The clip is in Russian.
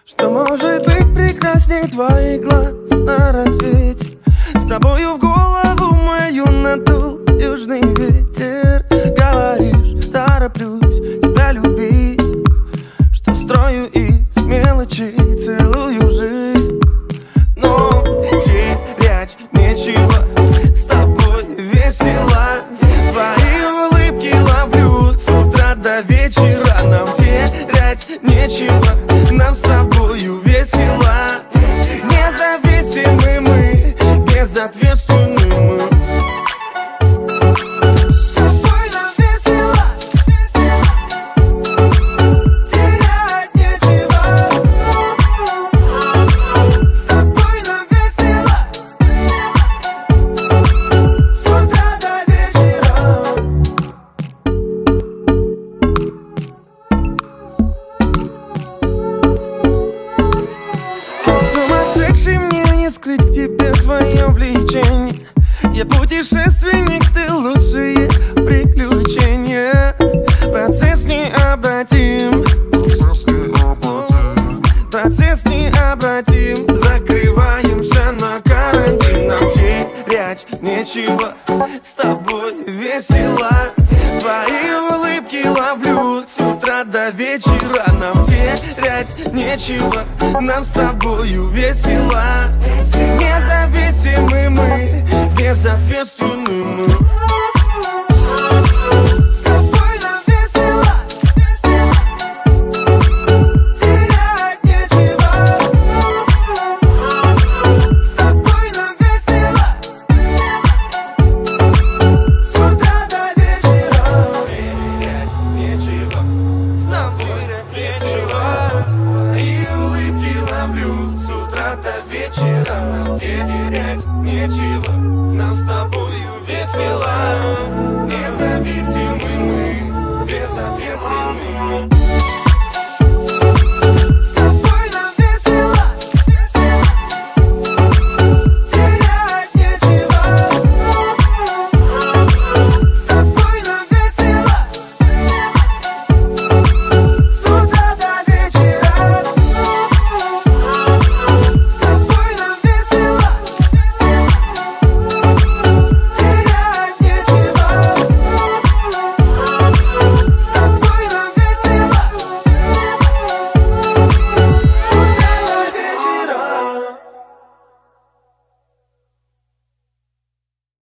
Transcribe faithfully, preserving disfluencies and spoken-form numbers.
Что может быть прекрасней твоих глаз на рассвете? С тобою в голову мою надул южный ветер. Говоришь, тороплюсь тебя любить, что строю из мелочей целую жизнь. Но терять нечего, с тобой весело. Твои улыбки ловлю с утра до вечера. Нам терять нечего, нам с тобою весело. Независимы мы, безответственны мы. Мне не скрыть к тебе свое влечение. Я путешественник, ты лучшие приключения. Процесс необратим, процесс необратим. Закрываемся на карантин. Нам терять нечего, с тобой весело. Твои улыбки ловлю с утра до вечера. Нам терять нечего, нам с тобою весело. Независимы мы, безответственны мы.